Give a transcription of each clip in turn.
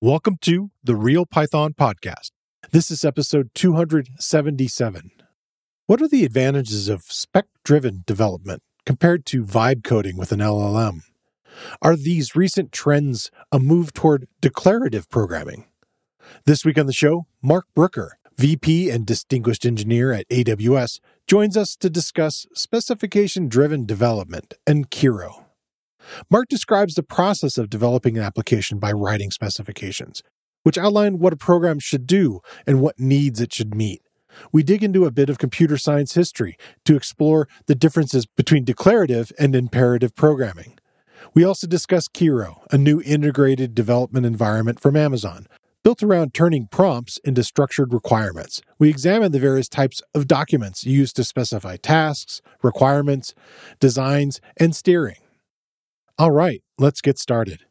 Welcome to the Real Python Podcast. This is episode 277. What are the advantages of spec-driven development compared to vibe coding with an LLM? Are these recent trends a move toward declarative programming? This week on the show, Mark Brooker, VP and Distinguished Engineer at AWS, joins us to discuss specification-driven development and Kiro. Mark describes the process of developing an application by writing specifications, which outline what a program should do and what needs it should meet. We dig into a bit of computer science history to explore the differences between declarative and imperative programming. We also discuss Kiro, a new integrated development environment from Amazon, built around turning prompts into structured requirements. We examine the various types of documents used to specify tasks, requirements, designs, and steering. All right, let's get started.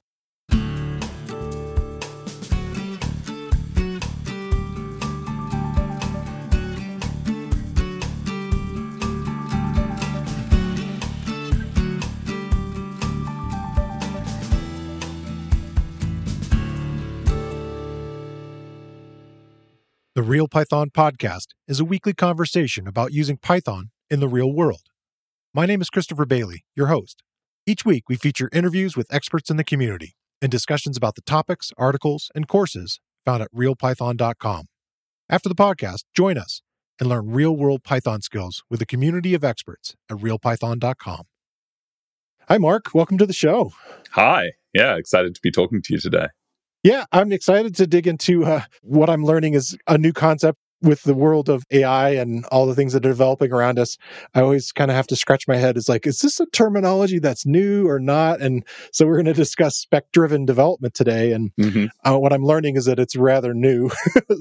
The Real Python Podcast is a weekly conversation about using Python in the real world. My name is Christopher Bailey, your host. Each week, we feature interviews with experts in the community and discussions about the topics, articles, and courses found at realpython.com. After the podcast, join us and learn real-world Python skills with a community of experts at realpython.com. Hi, Mark. Welcome to the show. Hi. Yeah, excited to be talking to you today. Yeah, I'm excited to dig into what I'm learning is a new concept with the world of AI and all the things that are developing around us. I always kind of have to scratch my head. It's like, is this a terminology that's new or not? And so we're going to discuss spec-driven development today. And what I'm learning is that it's rather new.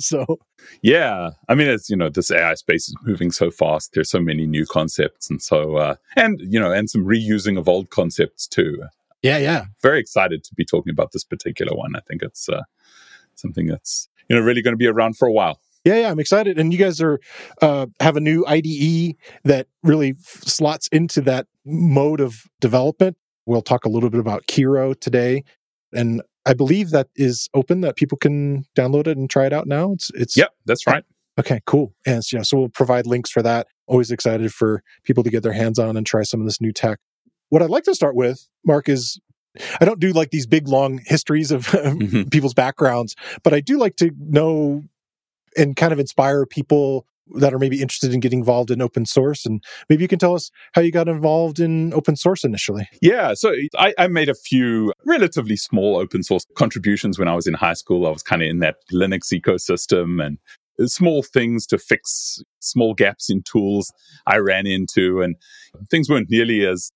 Yeah, I mean, it's, this AI space is moving so fast. There's so many new concepts. And so, and some reusing of old concepts too. Yeah. Very excited to be talking about this particular one. I think it's something that's, really going to be around for a while. Yeah, I'm excited. And you guys are have a new IDE that really slots into that mode of development. We'll talk a little bit about Kiro today. And I believe that is open, that people can download it and try it out now. Yep, that's right. Okay, cool. And so we'll provide links for that. Always excited for people to get their hands on and try some of this new tech. What I'd like to start with, Mark, is I don't do like these big, long histories of people's backgrounds, but I do like to know and kind of inspire people that are maybe interested in getting involved in open source. And maybe you can tell us how you got involved in open source initially. Yeah, so I made a few relatively small open source contributions when I was in high school. I was kind of in that Linux ecosystem and small things to fix small gaps in tools I ran into. And things weren't nearly as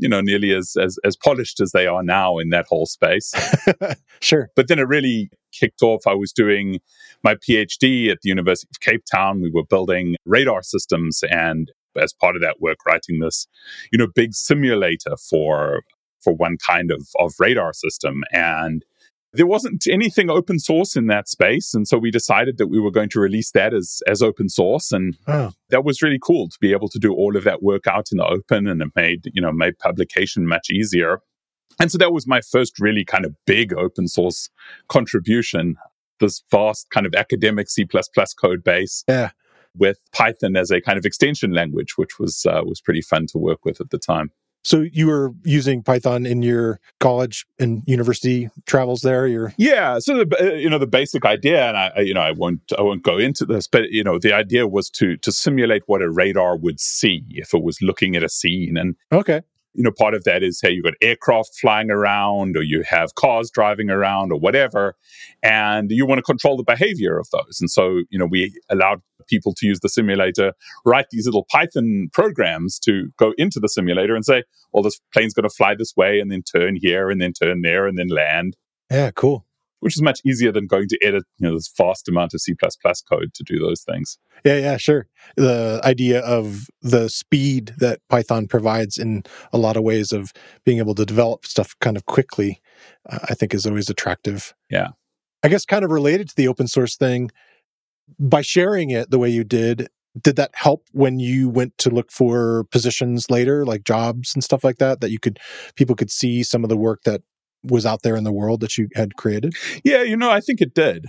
polished as they are now in that whole space. Sure. But then it really kicked off. I was doing my PhD at the University of Cape Town. We were building radar systems, and as part of that work, writing this, big simulator for one kind of radar system. And there wasn't anything open source in that space. And so we decided that we were going to release that as open source. And that was really cool to be able to do all of that work out in the open, and it made publication much easier. And so that was my first really kind of big open source contribution, this vast kind of academic C++ code base with Python as a kind of extension language, which was pretty fun to work with at the time. So you were using Python in your college and university travels there? Yeah. So the basic idea, and I won't go into this, but the idea was to simulate what a radar would see if it was looking at a scene. And okay. Part of that is, hey, you've got aircraft flying around, or you have cars driving around, or whatever, and you want to control the behavior of those. And so, we allowed people to use the simulator, write these little Python programs to go into the simulator and say, well, this plane's going to fly this way, and then turn here, and then turn there, and then land. Yeah, cool. Which is much easier than going to edit, this vast amount of C++ code to do those things. Yeah, sure. The idea of the speed that Python provides in a lot of ways of being able to develop stuff kind of quickly, I think is always attractive. Yeah. I guess kind of related to the open source thing, by sharing it the way you did that help when you went to look for positions later, like jobs and stuff like that, that people could see some of the work that was out there in the world that you had created? Yeah, I think it did.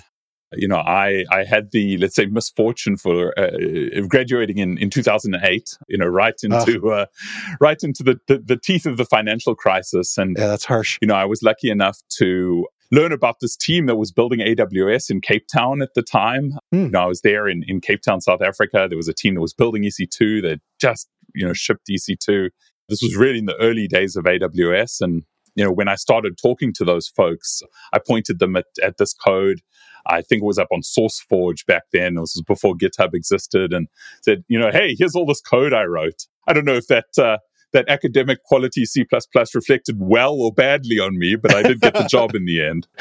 I had the, let's say, misfortune for graduating in 2008, right into the teeth of the financial crisis. And yeah, that's harsh. I was lucky enough to learn about this team that was building AWS in Cape Town at the time. I was there in Cape Town, South Africa. There was a team that was building EC2 that just, shipped EC2. This was really in the early days of AWS. And, when I started talking to those folks, I pointed them at this code. I think it was up on SourceForge back then. This was before GitHub existed, and said, hey, here's all this code I wrote. I don't know if that academic quality C++ reflected well or badly on me, but I did get the job in the end.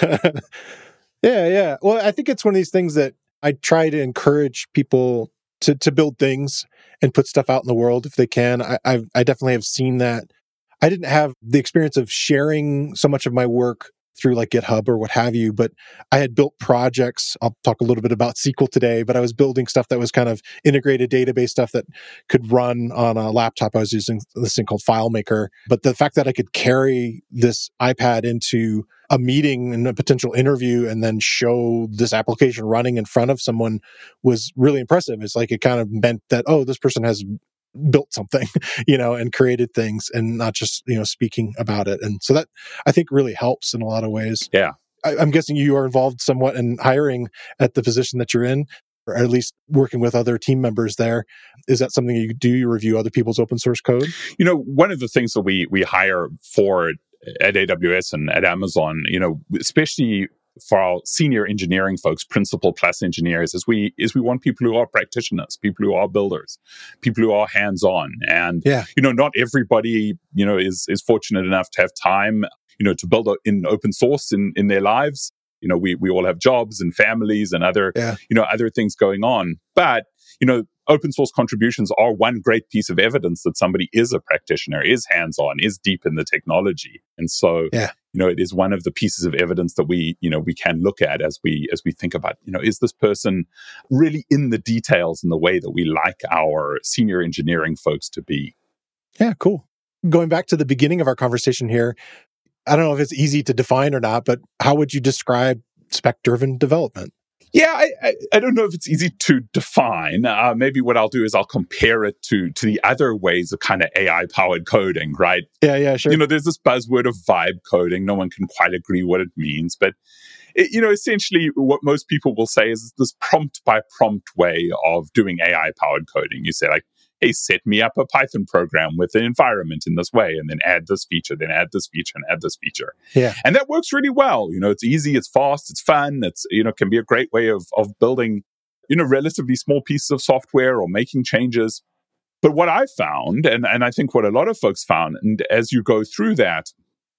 Yeah. Well, I think it's one of these things that I try to encourage people to build things and put stuff out in the world if they can. I definitely have seen that. I didn't have the experience of sharing so much of my work through like GitHub or what have you, but I had built projects. I'll talk a little bit about SQL today, but I was building stuff that was kind of integrated database stuff that could run on a laptop. I was using this thing called FileMaker. But the fact that I could carry this iPad into a meeting and a potential interview and then show this application running in front of someone was really impressive. It's like it kind of meant that, oh, this person has built something, and created things and not just, speaking about it. And so that I think really helps in a lot of ways. Yeah. I'm guessing you are involved somewhat in hiring at the position that you're in, or at least working with other team members there. Is that something you do? You review other people's open source code? One of the things that we hire for at AWS and at Amazon, especially for our senior engineering folks, principal plus engineers, is we want people who are practitioners, people who are builders, people who are hands-on. And, not everybody, is fortunate enough to have time, to build in open source in their lives. We all have jobs and families and other things going on. But, open source contributions are one great piece of evidence that somebody is a practitioner, is hands-on, is deep in the technology. And so, it is one of the pieces of evidence that we can look at as we think about, is this person really in the details in the way that we like our senior engineering folks to be? Yeah, cool. Going back to the beginning of our conversation here, I don't know if it's easy to define or not, but how would you describe spec-driven development? Yeah, I don't know if it's easy to define. Maybe what I'll do is I'll compare it to the other ways of kind of AI-powered coding, right? Yeah, sure. There's this buzzword of vibe coding. No one can quite agree what it means. But, essentially what most people will say is this prompt by prompt way of doing AI-powered coding. You say like, hey, set me up a Python program with an environment in this way, and then add this feature, then add this feature, and add this feature. Yeah. And that works really well. It's easy, it's fast, it's fun, it's, can be a great way of building, relatively small pieces of software or making changes. But what I found, and I think what a lot of folks found, and as you go through that,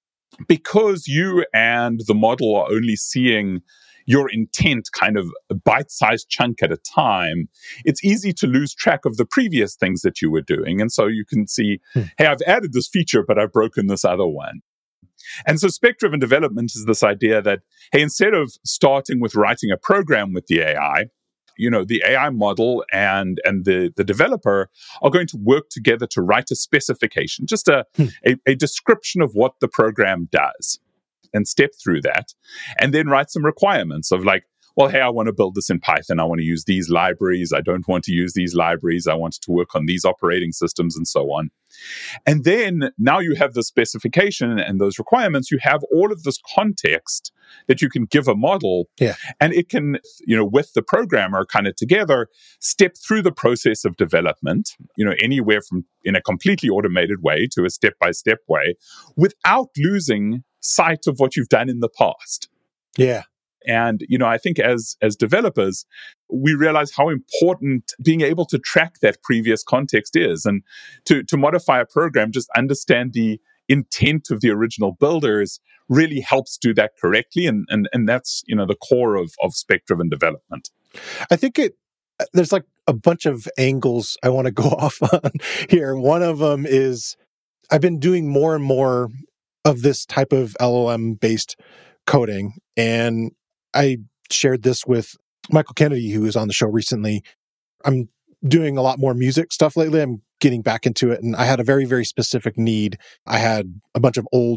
because you and the model are only seeing your intent kind of a bite-sized chunk at a time, it's easy to lose track of the previous things that you were doing. And so you can see, hey, I've added this feature, but I've broken this other one. And so spec-driven development is this idea that, hey, instead of starting with writing a program with the AI, the AI model and the developer are going to work together to write a specification, just a description of what the program does, and step through that, and then write some requirements of like, well, hey, I want to build this in Python. I want to use these libraries. I don't want to use these libraries. I want to work on these operating systems and so on. And then now you have the specification and those requirements. You have all of this context that you can give a model. Yeah. And it can, with the programmer kind of together, step through the process of development, anywhere from in a completely automated way to a step-by-step way without losing sight of what you've done in the past. Yeah. And, I think as developers, we realize how important being able to track that previous context is. And to modify a program, just understand the intent of the original builders really helps do that correctly. And that's, the core of spec-driven development. I think there's like a bunch of angles I want to go off on here. One of them is I've been doing more and more of this type of LLM-based coding. And I shared this with Michael Kennedy, who was on the show recently. I'm doing a lot more music stuff lately. I'm getting back into it. And I had a very, very specific need. I had a bunch of old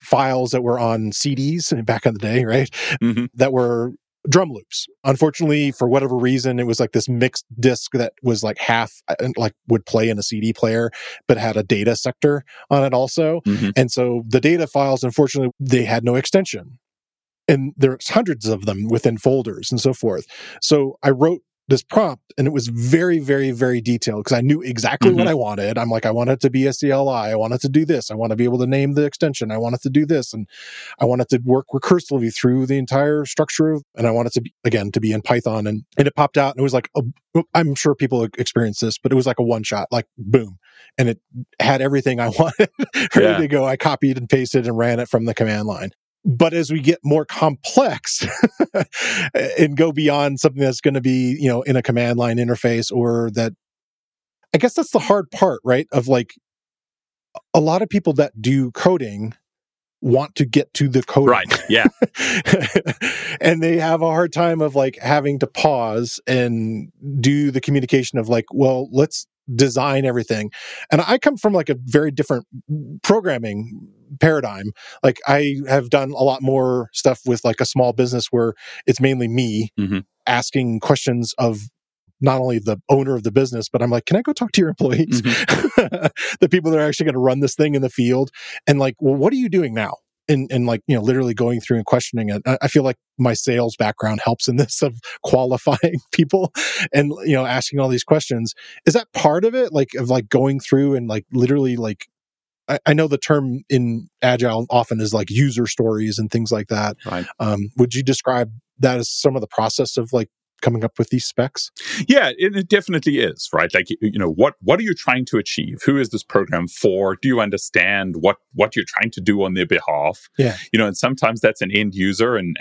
files that were on CDs back in the day, right? Mm-hmm. That were drum loops. Unfortunately, for whatever reason, it was like this mixed disc that was like half, like would play in a CD player, but had a data sector on it also. Mm-hmm. And so the data files, unfortunately, they had no extension. And there's hundreds of them within folders and so forth. So I wrote this prompt, and it was very, very, very detailed because I knew exactly what I wanted. I'm like, I want it to be a CLI. I want it to do this. I want to be able to name the extension. I want it to do this. And I want it to work recursively through the entire structure. And I want it to be, again, to be in Python. And it popped out, and it was like, I'm sure people experienced this, but it was like a one shot, like boom. And it had everything I wanted ready to go. I copied and pasted and ran it from the command line. But as we get more complex and go beyond something that's going to be, in a command line interface, or that, I guess that's the hard part, right? Of like, a lot of people that do coding want to get to the coding. Right. Yeah. And they have a hard time of like having to pause and do the communication of like, well, let's design everything. And I come from like a very different programming paradigm. Like I have done a lot more stuff with like a small business where it's mainly me asking questions of not only the owner of the business, but I'm like, can I go talk to your employees? The people that are actually going to run this thing in the field. And like, well, what are you doing now? And like, literally going through and questioning it. I feel like my sales background helps in this, of qualifying people and, asking all these questions. Is that part of it? Like, of like going through and like literally like, I know the term in Agile often is like user stories and things like that. Right. Would you describe that as some of the process of like coming up with these specs? Yeah, it definitely is, right? Like, what are you trying to achieve? Who is this program for? Do you understand what you're trying to do on their behalf? Yeah. And sometimes that's an end user, and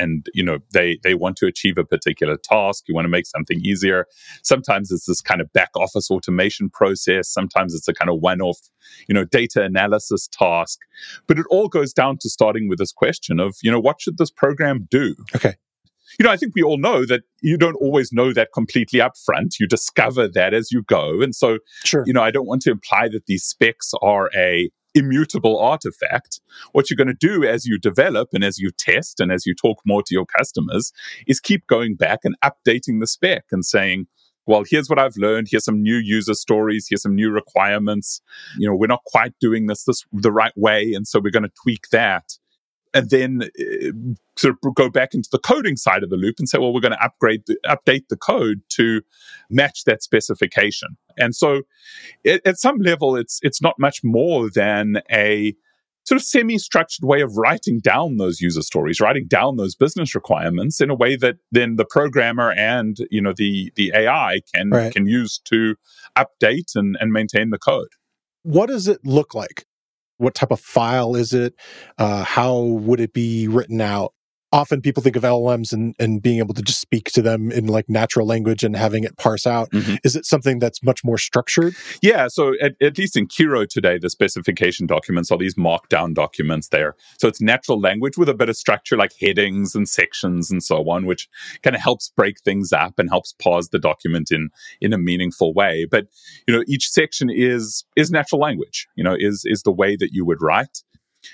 they want to achieve a particular task. You want to make something easier. Sometimes it's this kind of back office automation process. Sometimes it's a kind of one-off, data analysis task. But it all goes down to starting with this question of, what should this program do? Okay. I think we all know that you don't always know that completely up front. You discover that as you go. And so, sure. I don't want to imply that these specs are a immutable artifact. What you're going to do as you develop and as you test and as you talk more to your customers is keep going back and updating the spec and saying, well, here's what I've learned. Here's some new user stories. Here's some new requirements. We're not quite doing this the right way. And so we're going to tweak that. And then sort of go back into the coding side of the loop and say, well, we're going to update the code to match that specification. And so at some level, it's not much more than a sort of semi-structured way of writing down those user stories, writing down those business requirements in a way that then the programmer and, the AI can use to update and maintain the code. What does it look like? What type of file is it? How would it be written out? Often people think of LLMs and being able to just speak to them in like natural language and having it parse out. Is it something that's much more structured? Yeah. So at least in Kiro today, the specification documents are these markdown documents there. So it's natural language with a bit of structure like headings and sections and so on, which kind of helps break things up and helps parse the document in a meaningful way. But, each section is natural language, is the way that you would write.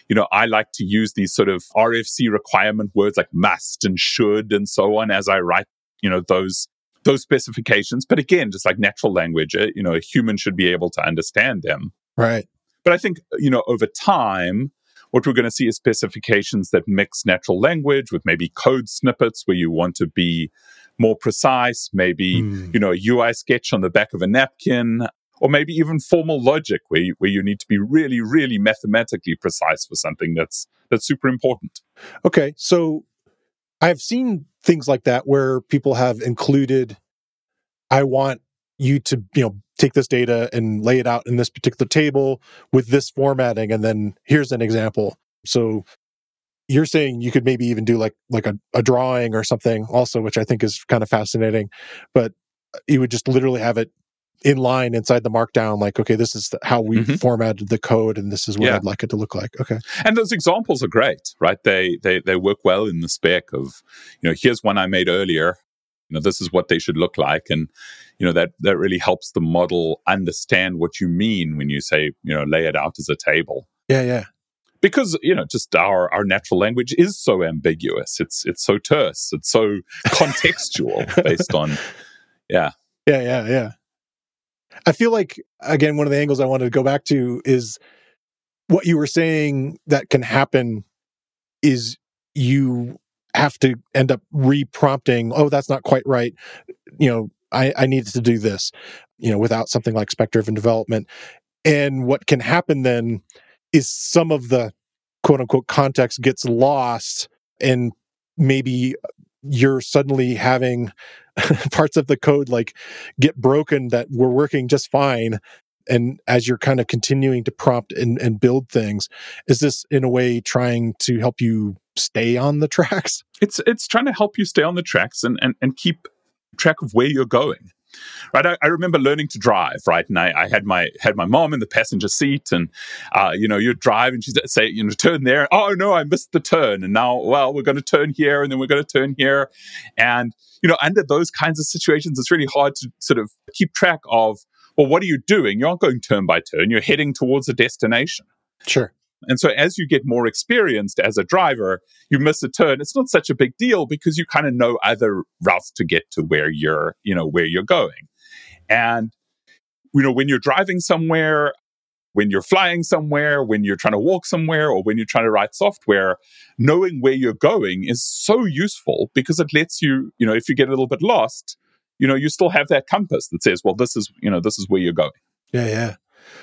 I like to use these sort of RFC requirement words like must and should and so on as I write, those specifications. But again, just like natural language, a human should be able to understand them. Right. But I think, over time, what we're going to see is specifications that mix natural language with maybe code snippets where you want to be more precise, maybe, a UI sketch on the back of a napkin, or maybe even formal logic where you need to be really, really mathematically precise for something that's super important. Okay. So I've seen things like that where people have included, I want you to, take this data and lay it out in this particular table with this formatting. And then here's an example. So you're saying you could maybe even do like a drawing or something also, which I think is kind of fascinating, but you would just literally have it in line inside the markdown, like, okay, this is how we formatted the code and this is what I'd like it to look like. Okay. And those examples are great, right? They work well in the spec of, here's one I made earlier. This is what they should look like. And, that really helps the model understand what you mean when you say, lay it out as a table. Yeah. Yeah. because just our natural language is so ambiguous. It's so terse. It's so contextual based on yeah. I feel like, again, one of the angles I wanted to go back to is what you were saying that can happen is you have to end up re-prompting, oh, that's not quite right. I needed to do this, without something like spec-driven development. And what can happen then is some of the quote unquote context gets lost, and maybe you're suddenly having parts of the code like get broken that were working just fine. And as you're kind of continuing to prompt and build things, is this in a way trying to help you stay on the tracks? It's trying to help you stay on the tracks and keep track of where you're going. Right, I remember learning to drive, right, and I had my mom in the passenger seat, and you'd drive, and she'd say, turn there. Oh no, I missed the turn, and now, well, we're going to turn here, and then we're going to turn here, and under those kinds of situations, it's really hard to sort of keep track of, well, what are you doing? You aren't going turn by turn. You're heading towards a destination. Sure. And so as you get more experienced as a driver, you miss a turn. It's not such a big deal because you kind of know other routes to get to where you're going. And, when you're driving somewhere, when you're flying somewhere, when you're trying to walk somewhere, or when you're trying to write software, knowing where you're going is so useful because it lets you, if you get a little bit lost, you still have that compass that says, well, this is where you're going. Yeah.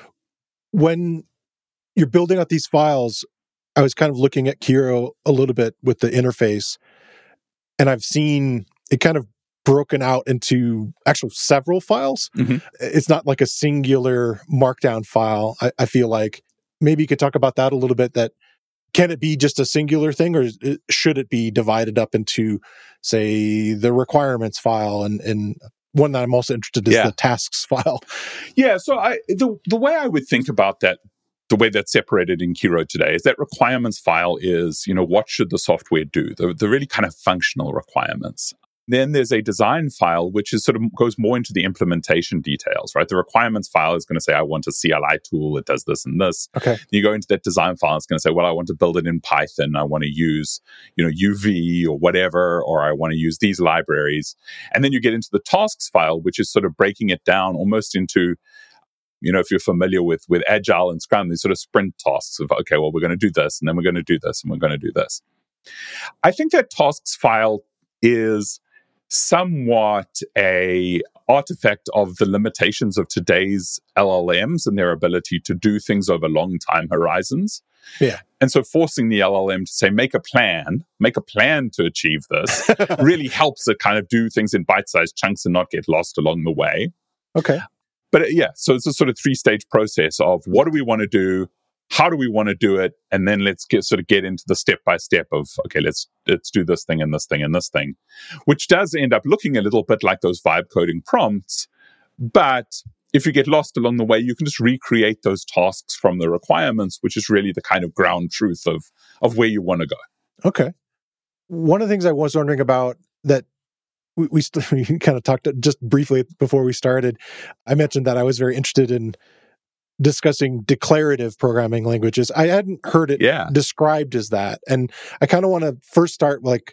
When you're building out these files, I was kind of looking at Kiro a little bit with the interface, and I've seen it kind of broken out into actual several files. Mm-hmm. It's not like a singular markdown file. I feel like maybe you could talk about that a little bit. That can it be just a singular thing, or should it be divided up into, say, the requirements file and one that I'm also interested in is the tasks file. Yeah. So the way I would think about that, the way that's separated in Kiro today, is that requirements file is, what should the software do? The really kind of functional requirements. Then there's a design file, which is sort of goes more into the implementation details, right? The requirements file is going to say, I want a CLI tool that does this and this. Okay. You go into that design file, it's going to say, well, I want to build it in Python. I want to use, UV or whatever, or I want to use these libraries. And then you get into the tasks file, which is sort of breaking it down almost into, if you're familiar with Agile and Scrum, these sort of sprint tasks of, okay, well, we're going to do this, and then we're going to do this, and we're going to do this. I think that tasks file is somewhat a artifact of the limitations of today's LLMs and their ability to do things over long time horizons. Yeah. And so forcing the LLM to say, make a plan to achieve this really helps it kind of do things in bite-sized chunks and not get lost along the way. Okay. But so it's a sort of 3-stage process of what do we want to do? How do we want to do it? And then let's get into the step-by-step of, okay, let's do this thing and this thing and this thing, which does end up looking a little bit like those vibe coding prompts. But if you get lost along the way, you can just recreate those tasks from the requirements, which is really the kind of ground truth of where you want to go. Okay. One of the things I was wondering about that we kind of talked just briefly before we started, I mentioned that I was very interested in discussing declarative programming languages. I hadn't heard it described as that. And I kind of want to first start like,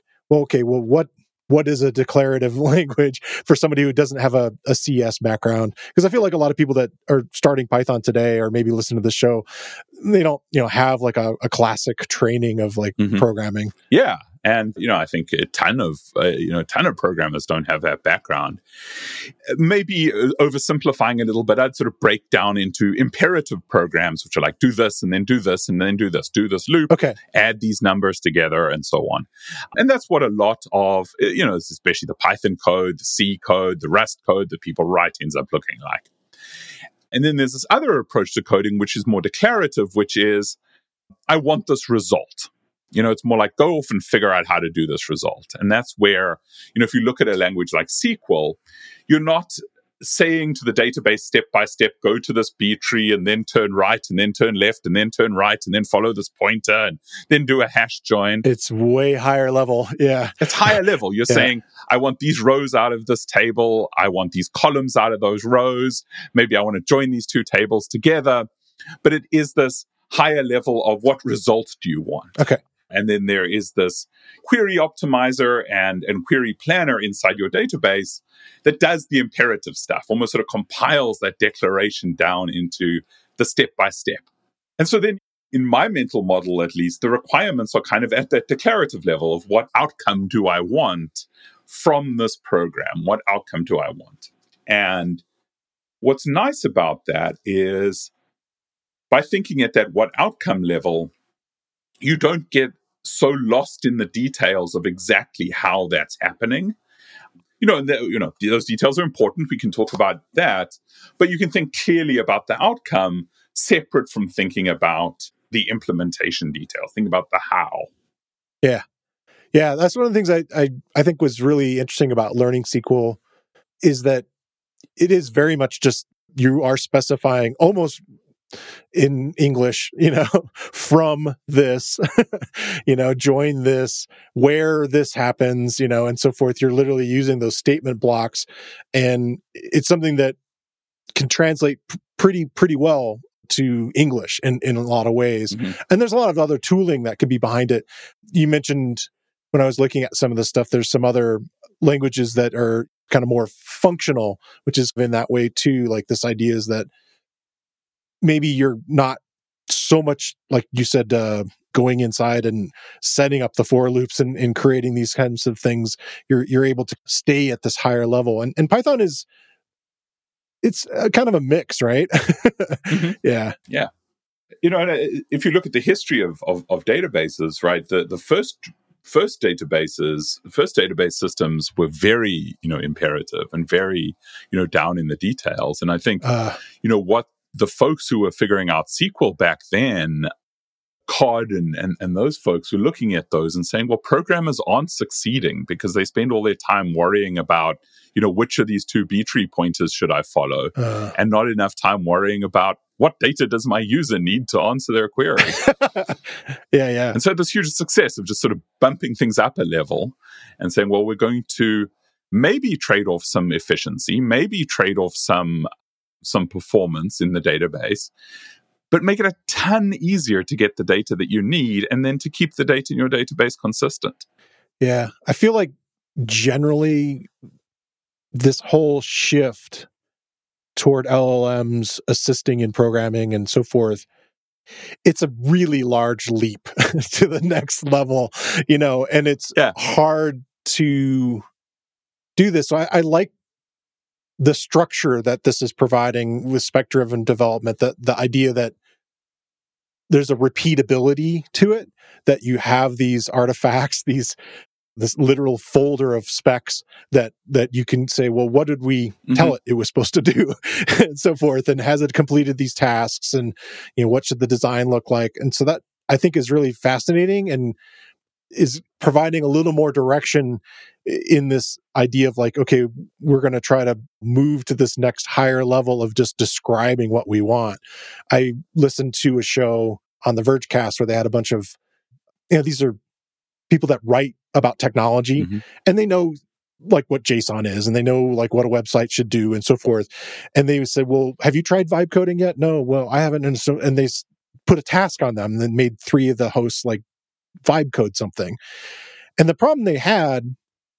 what is a declarative language for somebody who doesn't have a CS background? Because I feel like a lot of people that are starting Python today or maybe listen to this show, they don't, have like a classic training of like programming. Yeah. And, I think a ton of programmers don't have that background. Maybe oversimplifying a little bit, I'd sort of break down into imperative programs, which are like do this and then do this and then do this loop, add these numbers together and so on. And that's what a lot of, especially the Python code, the C code, the Rust code that people write ends up looking like. And then there's this other approach to coding, which is more declarative, which is, I want this result. It's more like go off and figure out how to do this result. And that's where, if you look at a language like SQL, you're not saying to the database step by step, go to this B tree and then turn right and then turn left and then turn right and then follow this pointer and then do a hash join. It's way higher level. Yeah. It's higher level. You're saying, I want these rows out of this table. I want these columns out of those rows. Maybe I want to join these two tables together. But it is this higher level of what results do you want. Okay. And then there is this query optimizer and query planner inside your database that does the imperative stuff, almost sort of compiles that declaration down into the step-by-step. And so then in my mental model, at least, the requirements are kind of at that declarative level of what outcome do I want from this program? What outcome do I want? And what's nice about that is by thinking at that what outcome level, you don't get so lost in the details of exactly how that's happening. Those details are important. We can talk about that, but you can think clearly about the outcome separate from thinking about the implementation detail. Think about the how. Yeah. Yeah. That's one of the things I think was really interesting about learning SQL is that it is very much just you are specifying almost in English, from this, join this, where this happens, and so forth. You're literally using those statement blocks, and it's something that can translate pretty well to English in a lot of ways. Mm-hmm. And there's a lot of other tooling that could be behind it. You mentioned when I was looking at some of the stuff, there's some other languages that are kind of more functional, which is in that way too. Like this idea is that maybe you're not so much, like you said, going inside and setting up the for loops and creating these kinds of things. You're able to stay at this higher level. And Python it's kind of a mix, right? Mm-hmm. Yeah. Yeah. If you look at the history of databases, right, the first database systems were very, imperative and very, down in the details. And I think, what the folks who were figuring out SQL back then, COD and those folks were looking at those and saying, well, programmers aren't succeeding because they spend all their time worrying about, which of these two B-tree pointers should I follow? And not enough time worrying about what data does my user need to answer their query. Yeah. And so this huge success of just sort of bumping things up a level and saying, well, we're going to maybe trade off some efficiency, maybe trade off some performance in the database, but make it a ton easier to get the data that you need and then to keep the data in your database consistent. Yeah. I feel like generally this whole shift toward LLMs assisting in programming and so forth, it's a really large leap to the next level, and it's hard to do this. So I like the structure that this is providing with spec-driven development, the idea that there's a repeatability to it, that you have these artifacts, this literal folder of specs that you can say, well, what did we tell it was supposed to do, and so forth, and has it completed these tasks, and what should the design look like? And so that I think is really fascinating and is providing a little more direction in this idea of like, okay, we're going to try to move to this next higher level of just describing what we want. I listened to a show on the Vergecast where they had a bunch of, these are people that write about technology, and they know like what JSON is, and they know like what a website should do and so forth. And they said, well, have you tried vibe coding yet? No, well, I haven't. And they put a task on them and then made 3 of the hosts like vibe code something. And the problem they had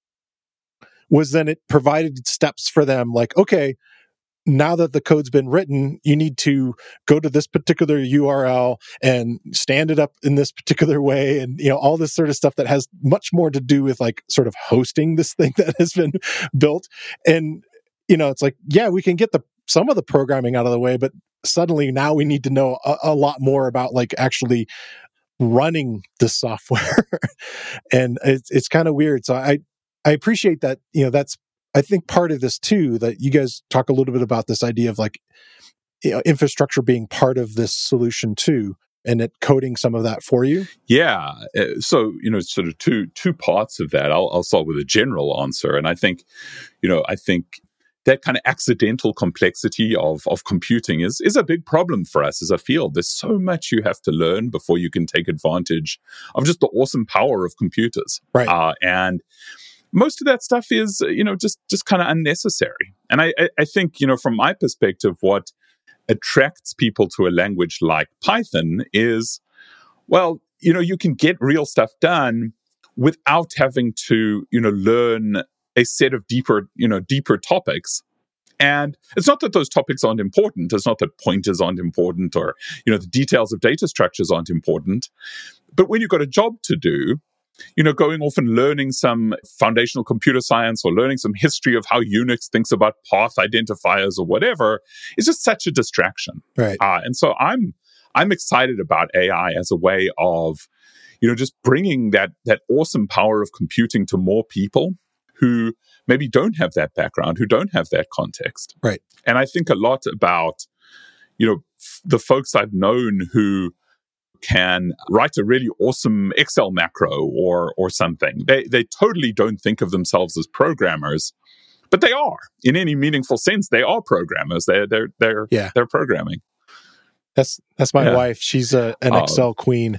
was then it provided steps for them like, okay, now that the code's been written, you need to go to this particular URL and stand it up in this particular way. And, all this sort of stuff that has much more to do with like sort of hosting this thing that has been built. And, it's like, yeah, we can get some of the programming out of the way, but suddenly now we need to know a lot more about like actually running the software. And it's kind of weird. So I appreciate that, that's, I think part of this too, that you guys talk a little bit about this idea of like, infrastructure being part of this solution too, and it coding some of that for you. Yeah. So, sort of two parts of that. I'll start with a general answer. And I think that kind of accidental complexity of computing is a big problem for us as a field. There's so much you have to learn before you can take advantage of just the awesome power of computers. Right. And most of that stuff is, just kind of unnecessary. And I think, from my perspective, what attracts people to a language like Python is, well, you can get real stuff done without having to, learn a set of deeper topics. And it's not that those topics aren't important. It's not that pointers aren't important or, the details of data structures aren't important. But when you've got a job to do, going off and learning some foundational computer science or learning some history of how Unix thinks about path identifiers or whatever is just such a distraction. Right. And so I'm excited about AI as a way of, just bringing that awesome power of computing to more people who maybe don't have that background, who don't have that context. Right. And I think a lot about, the folks I've known who can write a really awesome Excel macro or something. They totally don't think of themselves as programmers, but they are. In any meaningful sense, they are programmers. They're programming. That's my wife. She's an Excel queen.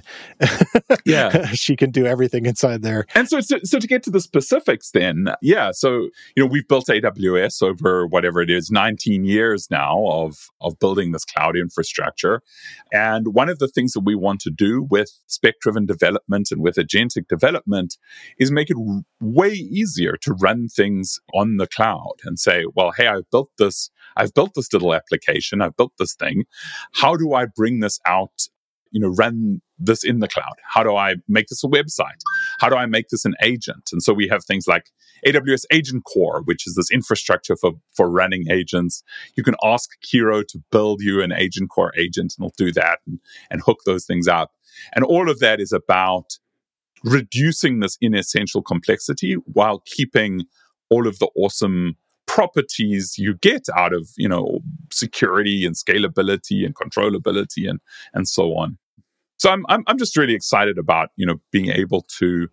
Yeah. She can do everything inside there. And so to get to the specifics then, so, we've built AWS over whatever it is, 19 years now of building this cloud infrastructure. And one of the things that we want to do with spec-driven development and with agentic development is make it way easier to run things on the cloud and say, well, hey, I've built this little application, I've built this thing. How do I bring this out, run this in the cloud? How do I make this a website? How do I make this an agent? And so we have things like AWS Agent Core, which is this infrastructure for running agents. You can ask Kiro to build you an Agent Core agent, and it'll do that and hook those things up. And all of that is about reducing this inessential complexity while keeping all of the awesome properties you get out of, security and scalability and controllability and so on. So I'm just really excited about, being able to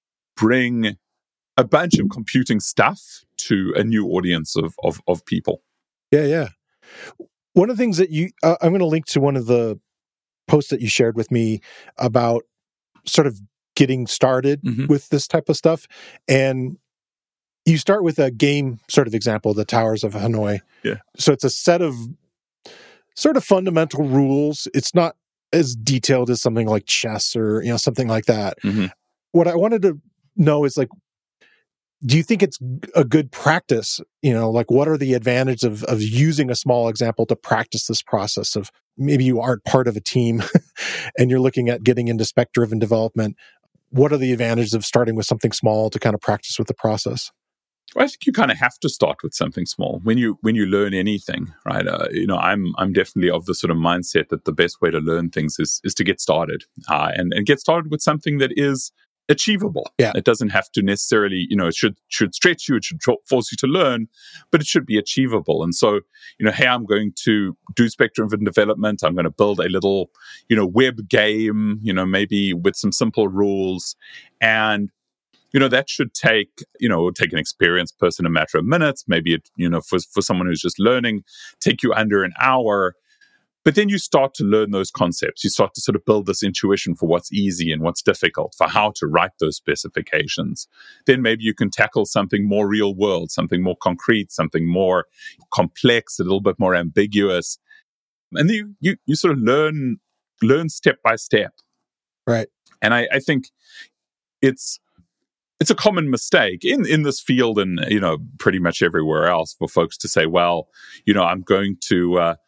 bring a bunch of computing stuff to a new audience of people. Yeah. One of the things that I'm going to link to one of the posts that you shared with me about sort of getting started with this type of stuff. And you start with a game sort of example, the Towers of Hanoi. Yeah. So it's a set of sort of fundamental rules. It's not as detailed as something like chess or, something like that. Mm-hmm. What I wanted to know is do you think it's a good practice? What are the advantages of using a small example to practice this process of maybe you aren't part of a team and you're looking at getting into spec-driven development? What are the advantages of starting with something small to kind of practice with the process? Well, I think you kind of have to start with something small when you learn anything, right? I'm definitely of the sort of mindset that the best way to learn things is to get started, and get started with something that is achievable. Yeah. It doesn't have to necessarily, it should stretch you, it should force you to learn, but it should be achievable. And so, hey, I'm going to do spec-driven development. I'm going to build a little, web game, maybe with some simple rules. And that should take an experienced person a matter of minutes. Maybe it, for someone who's just learning, take you under an hour. But then you start to learn those concepts. You start to sort of build this intuition for what's easy and what's difficult, for how to write those specifications. Then maybe you can tackle something more real world, something more concrete, something more complex, a little bit more ambiguous. And then you sort of learn step by step. Right. And I think it's a common mistake in this field and, pretty much everywhere else for folks to say, well, I'm going to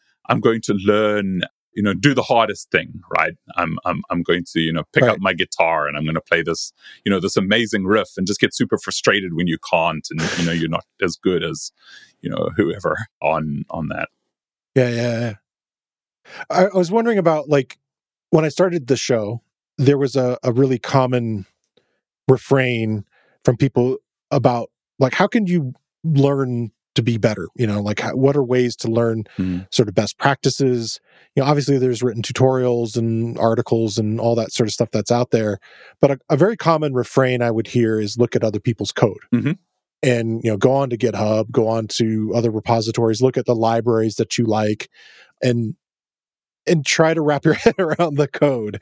learn, do the hardest thing, right? I'm going to, pick up my guitar and I'm going to play this, this amazing riff and just get super frustrated when you can't and, you're not as good as, whoever on that. Yeah. I was wondering about when I started the show, there was a really common refrain from people about how can you learn to be better? What are ways to learn sort of best practices? Obviously there's written tutorials and articles and all that sort of stuff that's out there. But a very common refrain I would hear is look at other people's code. Mm-hmm. And, go on to GitHub, go on to other repositories, look at the libraries that you like and try to wrap your head around the code.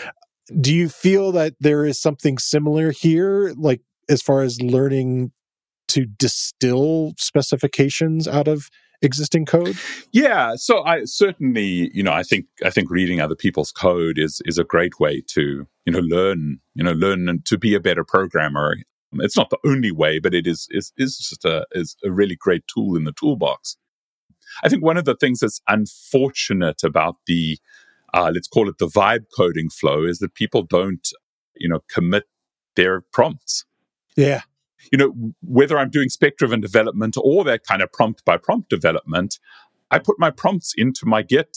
Do you feel that there is something similar here, as far as learning to distill specifications out of existing code? Yeah, so I certainly, I think reading other people's code is a great way to, learn and to be a better programmer. It's not the only way, but it is just a really great tool in the toolbox. I think one of the things that's unfortunate about the let's call it the vibe coding flow is that people don't, commit their prompts. Yeah. Whether I'm doing spec-driven development or that kind of prompt by prompt development, I put my prompts into my Git,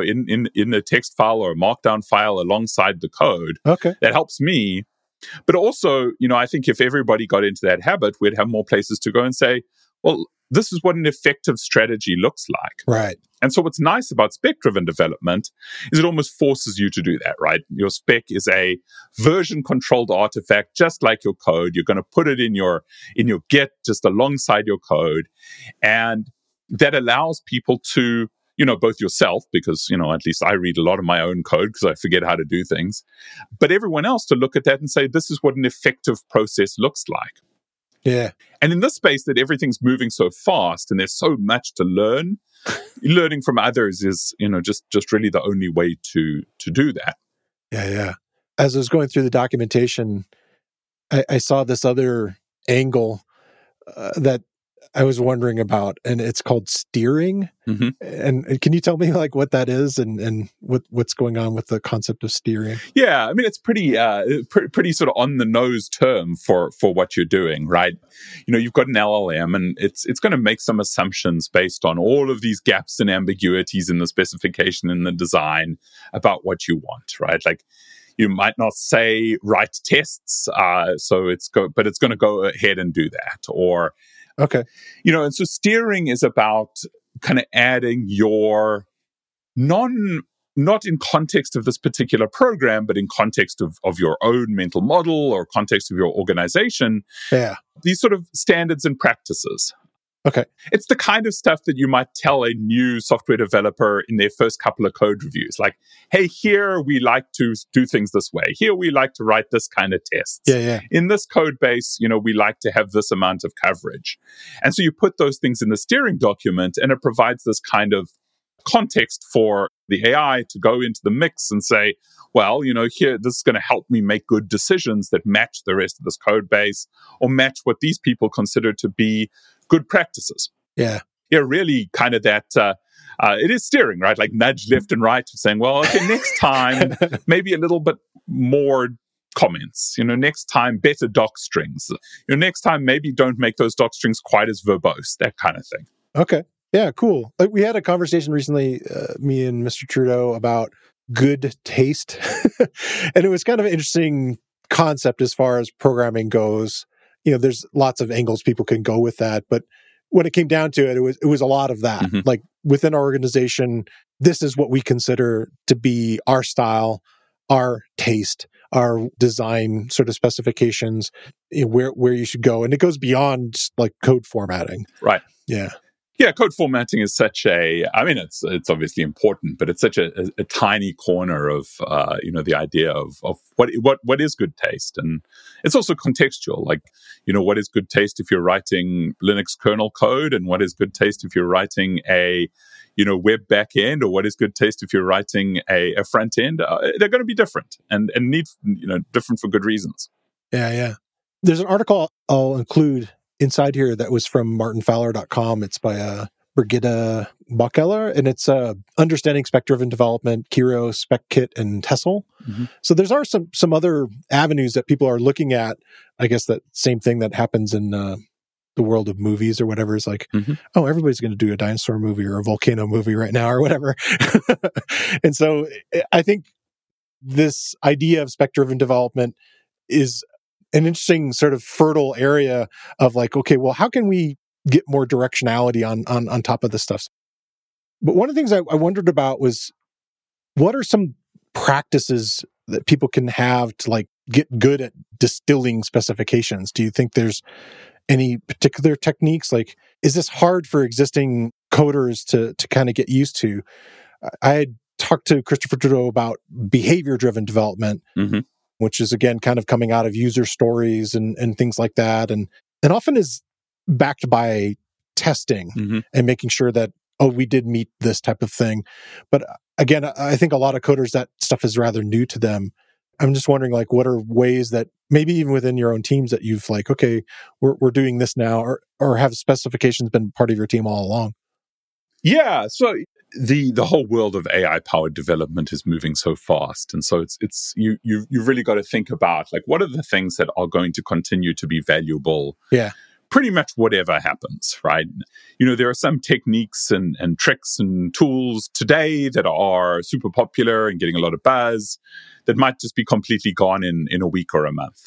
in a text file or a markdown file alongside the code. Okay. That helps me. But also, I think if everybody got into that habit, we'd have more places to go and say, well, this is what an effective strategy looks like. Right. And so what's nice about spec-driven development is it almost forces you to do that, right? Your spec is a version-controlled artifact, just like your code. You're going to put it in your Git just alongside your code. And that allows people to, both yourself, because, at least I read a lot of my own code because I forget how to do things, but everyone else to look at that and say, this is what an effective process looks like. Yeah. And in this space that everything's moving so fast and there's so much to learn, learning from others is, just really the only way to do that. Yeah. As I was going through the documentation, I saw this other angle that I was wondering about, and it's called steering. Mm-hmm. And can you tell me what that is and what's going on with the concept of steering? Yeah, I mean, it's pretty sort of on the nose term for what you're doing, right? You've got an LLM, and it's going to make some assumptions based on all of these gaps and ambiguities in the specification and the design about what you want, right? Like, you might not say write tests, but it's going to go ahead and do that, or okay, and so steering is about kind of adding your not in context of this particular program, but in context of your own mental model or context of your organization. Yeah, these sort of standards and practices. Okay. It's the kind of stuff that you might tell a new software developer in their first couple of code reviews. Like, hey, here we like to do things this way. Here we like to write this kind of tests. Yeah. In this code base, we like to have this amount of coverage. And so you put those things in the steering document, and it provides this kind of context for the AI to go into the mix and say, well, here, this is going to help me make good decisions that match the rest of this code base or match what these people consider to be good practices. Yeah, really kind of that, it is steering, right? Like nudge left and right, saying, well, okay, next time, maybe a little bit more comments, next time, better doc strings. Next time, maybe don't make those doc strings quite as verbose, that kind of thing. Okay. Yeah, cool. We had a conversation recently, me and Mr. Trudeau, about good taste. And it was kind of an interesting concept as far as programming goes. There's lots of angles people can go with that, but when it came down to it, it was a lot of that. Mm-hmm. Like within our organization, this is what we consider to be our style, our taste, our design sort of specifications, where you should go. And it goes beyond just like code formatting. Right. Yeah. Yeah, code formatting is such it's obviously important, but it's such a tiny corner of, the idea of what is good taste. And it's also contextual. Like, what is good taste if you're writing Linux kernel code, and what is good taste if you're writing a, web backend, or what is good taste if you're writing a front end. They're going to be different and need, different for good reasons. Yeah. There's an article I'll include inside here that was from martinfowler.com. It's by Brigitte Bockeller, and it's Understanding Spec-Driven Development, Kiro, SpecKit, and Tessel. Mm-hmm. So there's some other avenues that people are looking at. I guess that same thing that happens in the world of movies or whatever is like, mm-hmm. Oh, everybody's going to do a dinosaur movie or a volcano movie right now or whatever. And so I think this idea of spec-driven development is an interesting sort of fertile area of like, okay, well, how can we get more directionality on top of this stuff? But one of the things I wondered about was, what are some practices that people can have to like get good at distilling specifications? Do you think there's any particular techniques? Like, is this hard for existing coders to kind of get used to? I had talked to Christopher Trudeau about behavior-driven development, mm-hmm. which is, again, kind of coming out of user stories and things like that. And often is backed by testing and making sure that, oh, we did meet this type of thing. But again, I think a lot of coders, that stuff is rather new to them. I'm just wondering, like, what are ways that maybe even within your own teams that you've like, okay, we're doing this now, or have specifications been part of your team all along? Yeah. So the whole world of AI powered development is moving so fast. And so it's you've really got to think about, like, what are the things that are going to continue to be valuable? Yeah. Pretty much whatever happens, right? There are some techniques and tricks and tools today that are super popular and getting a lot of buzz that might just be completely gone in a week or a month.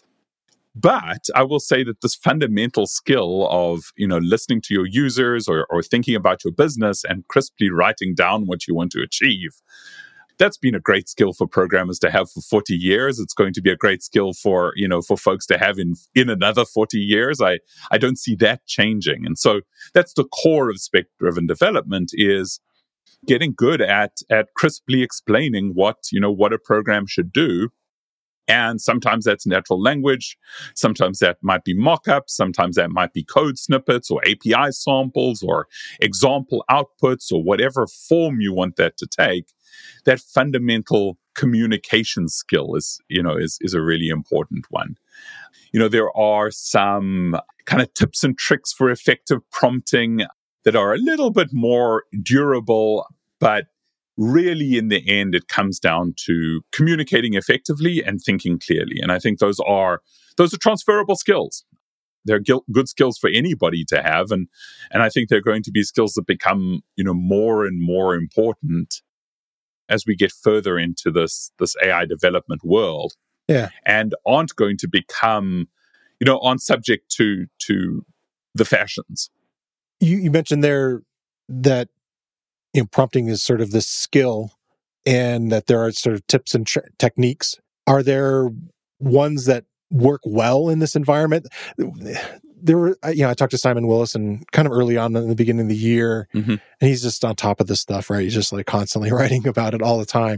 But I will say that this fundamental skill of, listening to your users or thinking about your business and crisply writing down what you want to achieve, that's been a great skill for programmers to have for 40 years. It's going to be a great skill for folks to have in another 40 years. I don't see that changing. And so that's the core of spec-driven development, is getting good at crisply explaining what a program should do. And sometimes that's natural language. Sometimes that might be mock-ups. Sometimes that might be code snippets or API samples or example outputs or whatever form you want that to take. That fundamental communication skill is a really important one. There are some kind of tips and tricks for effective prompting that are a little bit more durable, but really in the end, it comes down to communicating effectively and thinking clearly. And I think those are transferable skills. They're good skills for anybody to have. And I think they're going to be skills that become, more and more important as we get further into this AI development world. Yeah. And aren't going to become, aren't subject to the fashions. You mentioned there that prompting is sort of this skill, and that there are sort of tips and techniques. Are there ones that work well in this environment? There were, I talked to Simon Willison kind of early on in the beginning of the year, and he's just on top of this stuff, right? He's just like constantly writing about it all the time.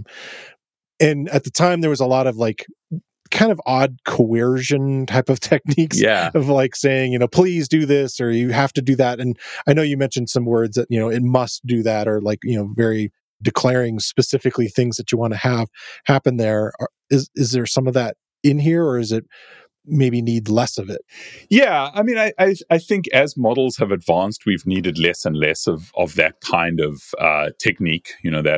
And at the time, there was a lot of like kind of odd coercion type of techniques of like saying, please do this, or you have to do that. And I know you mentioned some words that, it must do that, or like, very declaring specifically things that you want to have happen there. Is there some of that in here, or is it maybe need less of it? Yeah. I mean, I think as models have advanced, we've needed less and less of that kind of technique,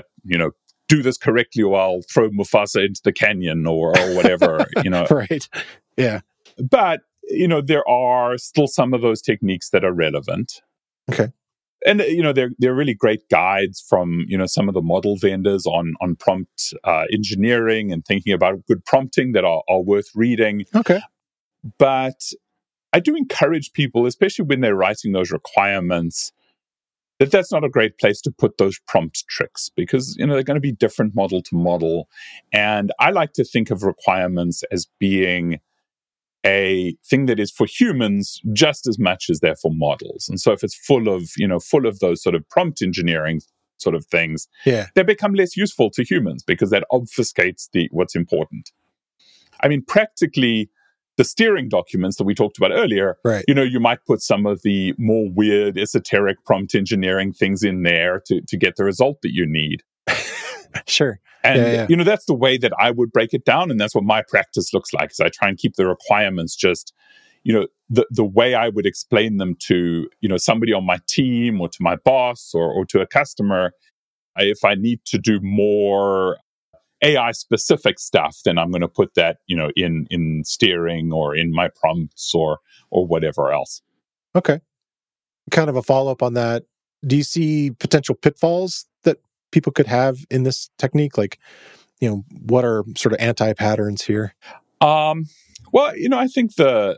do this correctly or I'll throw Mufasa into the canyon or whatever, Right. Yeah. But, there are still some of those techniques that are relevant. Okay. And, they're really great guides from, some of the model vendors on prompt engineering and thinking about good prompting that are worth reading. Okay. But I do encourage people, especially when they're writing those requirements, that's not a great place to put those prompt tricks, because, they're going to be different model to model. And I like to think of requirements as being a thing that is for humans just as much as they're for models. And so if it's full of those sort of prompt engineering sort of things, they become less useful to humans because that obfuscates what's important. I mean, practically, the steering documents that we talked about earlier, right. You might put some of the more weird, esoteric prompt engineering things in there to get the result that you need. Sure. And, that's the way that I would break it down. And that's what my practice looks like, is I try and keep the requirements just, the way I would explain them to, somebody on my team or to my boss or to a customer. If I need to do more AI specific stuff, then I'm going to put that, in steering or in my prompts or whatever else. Okay. Kind of a follow-up on that. Do you see potential pitfalls that people could have in this technique? Like, what are sort of anti-patterns here? Well, I think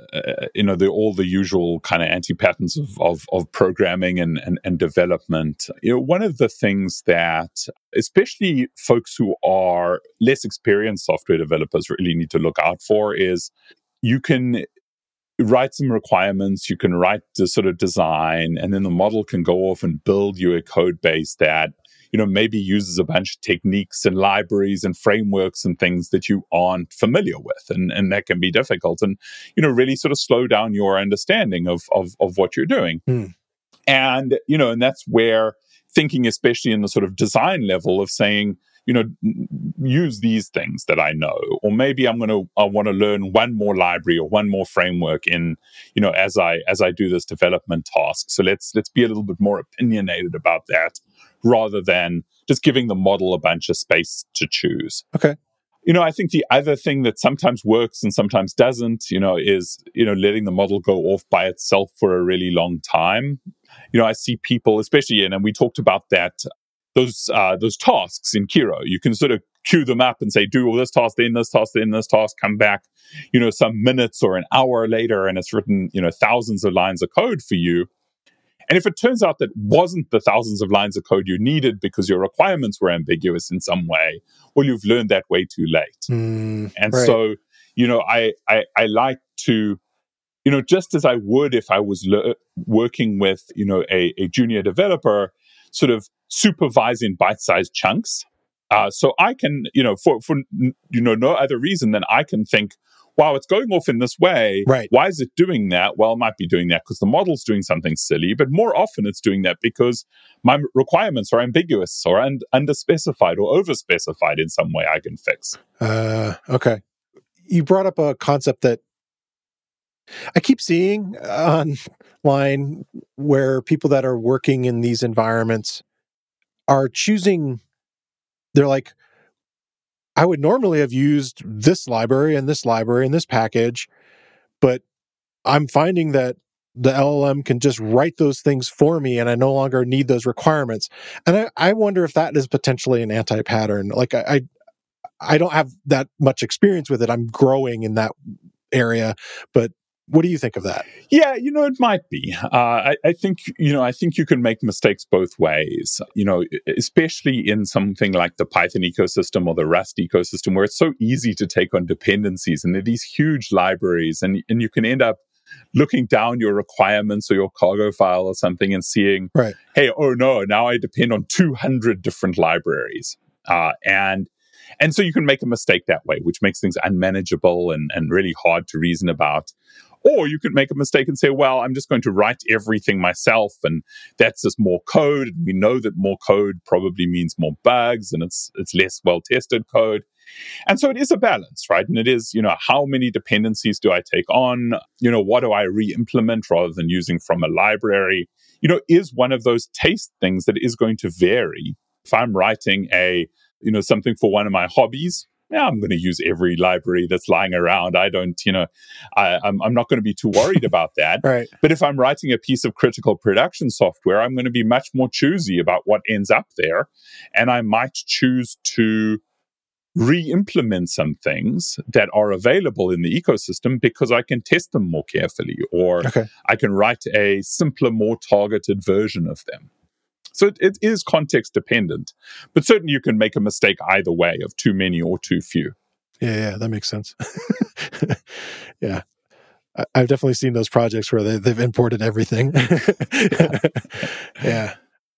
all the usual kind of anti-patterns of programming and development. One of the things that especially folks who are less experienced software developers really need to look out for is you can write some requirements, you can write the sort of design, and then the model can go off and build you a code base that maybe uses a bunch of techniques and libraries and frameworks and things that you aren't familiar with. And that can be difficult and, really sort of slow down your understanding of what you're doing. And, and that's where thinking, especially in the sort of design level of saying, use these things that I know, or maybe I want to learn one more library or one more framework in, as I do this development task. So let's be a little bit more opinionated about that rather than just giving the model a bunch of space to choose. Okay. I think the other thing that sometimes works and sometimes doesn't, is, letting the model go off by itself for a really long time. I see people, especially and we talked about that, those tasks in Kiro. You can sort of queue them up and say, do all this task, then this task, then this task, come back, some minutes or an hour later, and it's written, thousands of lines of code for you. And if it turns out that wasn't the thousands of lines of code you needed because your requirements were ambiguous in some way, well, you've learned that way too late. And right. so, I like to, just as I would if I was working with, a junior developer, sort of supervising bite-sized chunks. So I can, for no other reason than I can think, wow, it's going off in this way. Right. Why is it doing that? Well, it might be doing that because the model's doing something silly, but more often it's doing that because my requirements are ambiguous or underspecified or overspecified in some way I can fix. Okay. You brought up a concept that I keep seeing online where people that are working in these environments are choosing, they're like, I would normally have used this library and this library and this package, but I'm finding that the LLM can just write those things for me and I no longer need those requirements. And I wonder if that is potentially an anti-pattern. Like I don't have that much experience with it. I'm growing in that area, but what do you think of that? Yeah, it might be. I think you can make mistakes both ways, especially in something like the Python ecosystem or the Rust ecosystem, where it's so easy to take on dependencies. And there are these huge libraries, and you can end up looking down your requirements or your cargo file or something and seeing, right, hey, oh no, now I depend on 200 different libraries. And so you can make a mistake that way, which makes things unmanageable and really hard to reason about. Or you could make a mistake and say, well, I'm just going to write everything myself, and that's just more code. We know that more code probably means more bugs, and it's less well-tested code. And so it is a balance, right? And it is, how many dependencies do I take on? What do I re-implement rather than using from a library? Is one of those taste things that is going to vary. If I'm writing something for one of my hobbies, yeah, I'm going to use every library that's lying around. I don't, I'm not going to be too worried about that. Right. But if I'm writing a piece of critical production software, I'm going to be much more choosy about what ends up there. And I might choose to re-implement some things that are available in the ecosystem because I can test them more carefully, or I can write a simpler, more targeted version of them. So it is context dependent, but certainly you can make a mistake either way of too many or too few. Yeah, that makes sense. Yeah. I've definitely seen those projects where they've imported everything. Yeah.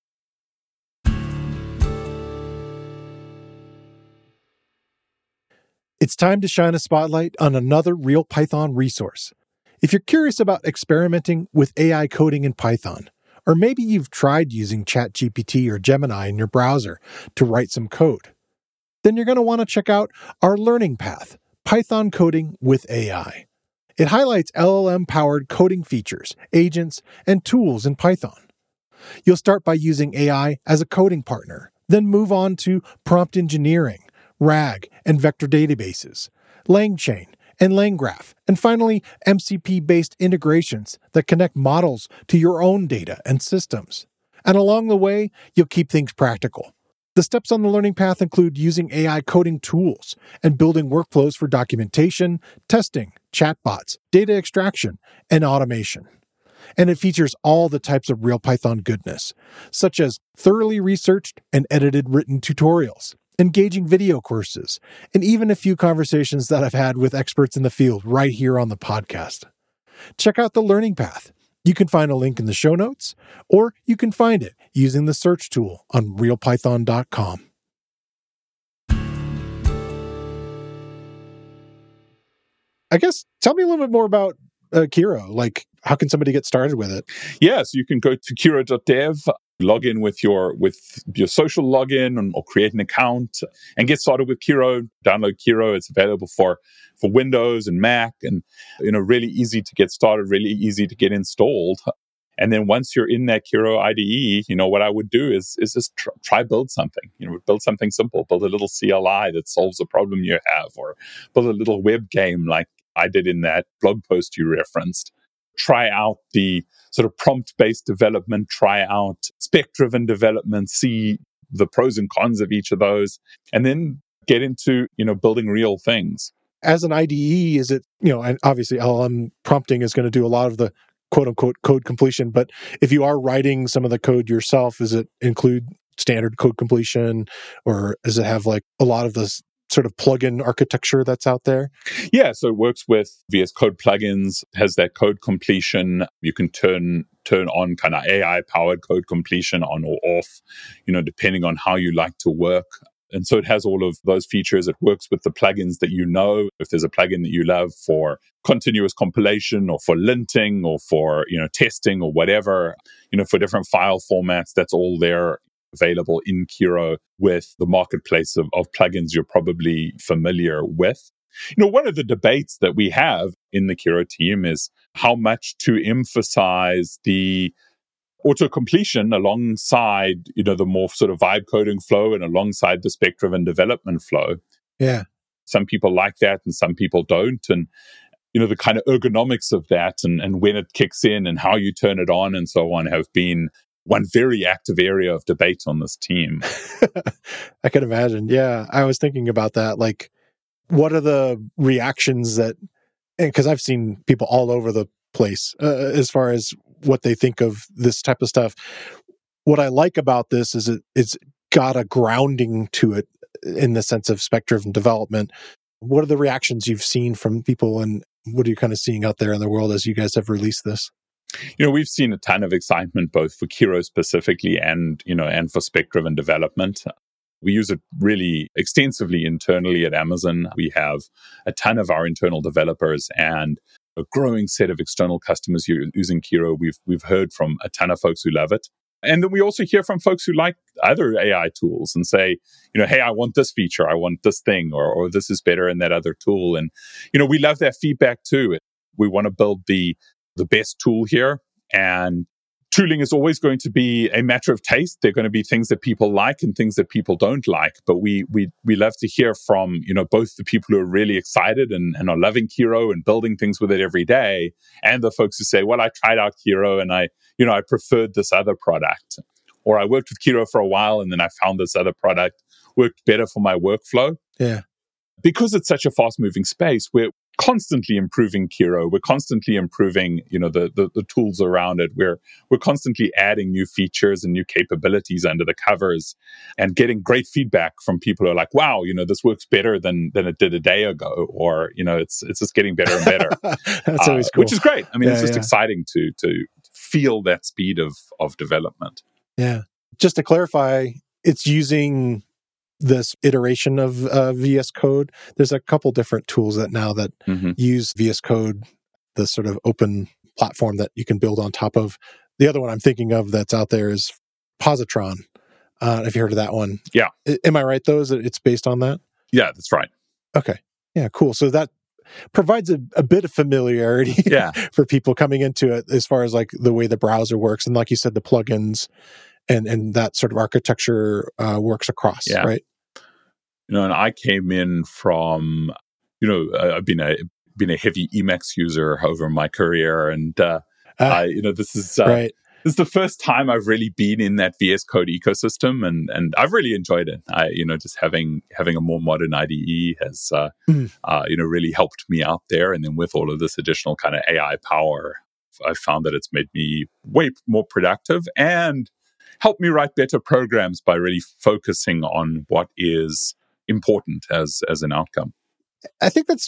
It's time to shine a spotlight on another Real Python resource. If you're curious about experimenting with AI coding in Python, or maybe you've tried using ChatGPT or Gemini in your browser to write some code, then you're going to want to check out our learning path, Python Coding with AI. It highlights LLM-powered coding features, agents, and tools in Python. You'll start by using AI as a coding partner, then move on to prompt engineering, RAG and vector databases, LangChain, and LangGraph, and finally, MCP-based integrations that connect models to your own data and systems. And along the way, you'll keep things practical. The steps on the learning path include using AI coding tools and building workflows for documentation, testing, chatbots, data extraction, and automation. And it features all the types of real Python goodness, such as thoroughly researched and edited written tutorials, engaging video courses, and even a few conversations that I've had with experts in the field right here on the podcast. Check out the learning path. You can find a link in the show notes, or you can find it using the search tool on realpython.com. I guess, tell me a little bit more about Kiro. Like, how can somebody get started with it? Yeah, so you can go to Kiro.dev, log in with your social login or create an account and get started with Kiro. Download Kiro. It's available for Windows and Mac, and really easy to get started, really easy to get installed. And then once you're in that Kiro IDE, what I would do is just try build something. Build something simple. Build a little CLI that solves a problem you have, or build a little web game like I did in that blog post you referenced. Try out the sort of prompt-based development, try out spec-driven development, see the pros and cons of each of those, and then get into, building real things. As an IDE, is it, and obviously LLM prompting is going to do a lot of the quote-unquote code completion, but if you are writing some of the code yourself, does it include standard code completion, or does it have like a lot of this sort of plugin architecture that's out there? Yeah, so it works with VS Code plugins, has that code completion. You can turn on kind of AI-powered code completion on or off, depending on how you like to work. And so it has all of those features. It works with the plugins that if there's a plugin that you love for continuous compilation or for linting or for, testing or whatever, for different file formats, that's all there available in Kiro with the marketplace of plugins you're probably familiar with. One of the debates that we have in the Kiro team is how much to emphasize the auto-completion alongside, the more sort of vibe coding flow and alongside the spec-driven development flow. Yeah. Some people like that and some people don't. And, the kind of ergonomics of that and when it kicks in and how you turn it on and so on have been one very active area of debate on this team. I can imagine. Yeah. I was thinking about that. Like, what are the reactions because I've seen people all over the place as far as what they think of this type of stuff. What I like about this is it's got a grounding to it in the sense of spec-driven development. What are the reactions you've seen from people, and what are you kind of seeing out there in the world as you guys have released this? We've seen a ton of excitement both for Kiro specifically and for spec-driven development. We use it really extensively internally at Amazon. We have a ton of our internal developers and a growing set of external customers using Kiro. We've heard from a ton of folks who love it. And then we also hear from folks who like other AI tools and say, hey, I want this feature, I want this thing, or this is better in that other tool. And, we love that feedback too. We want to build the best tool here. And tooling is always going to be a matter of taste. There are going to be things that people like and things that people don't like. But we love to hear from, both the people who are really excited and are loving Kiro and building things with it every day, and the folks who say, well, I tried out Kiro and I preferred this other product. Or I worked with Kiro for a while and then I found this other product worked better for my workflow. Yeah. Because it's such a fast-moving space, we're constantly improving Kiro. We're constantly improving, the tools around it. We're constantly adding new features and new capabilities under the covers, and getting great feedback from people who are like, "Wow, this works better than it did a day ago," or it's just getting better and better. That's always cool. Which is great. I mean, it's just exciting to feel that speed of development. Yeah. Just to clarify, it's using this iteration of VS Code. There's a couple different tools that use VS Code, the sort of open platform that you can build on top of. The other one I'm thinking of that's out there is Positron. Have you heard of that one? Yeah. Am I right, though? Is it's based on that? Yeah, that's right. Okay. Yeah, cool. So that provides a bit of familiarity for people coming into it as far as like the way the browser works. And like you said, the plugins and that sort of architecture works across, right? And I came in from, I've been a heavy Emacs user over my career, and this is right. This is the first time I've really been in that VS Code ecosystem, and I've really enjoyed it. Just having a more modern IDE has really helped me out there, and then with all of this additional kind of AI power, I found that it's made me way more productive and helped me write better programs by really focusing on what is important as an outcome. I think it's